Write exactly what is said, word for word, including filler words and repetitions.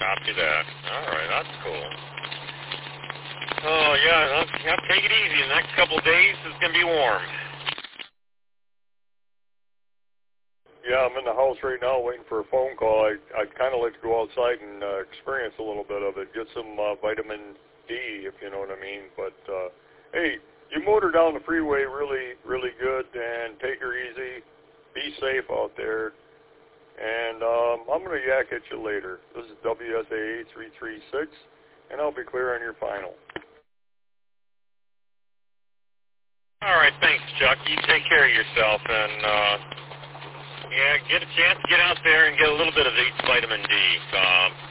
Copy that. All right, that's cool. Oh, yeah, well, you have to take it easy. The next couple of days is going to be warm. Yeah, I'm in the house right now waiting for a phone call. I, I'd kind of like to go outside and uh, experience a little bit of it, get some uh, vitamin D, if you know what I mean. But, uh, hey, you motor down the freeway really, really good, and take her easy. Be safe out there. And um, I'm going to yak at you later. This is W S A A three three six, and I'll be clear on your final. All right, thanks, Chuck. You take care of yourself, and, uh, yeah, get a chance to get out there and get a little bit of vitamin D. Um,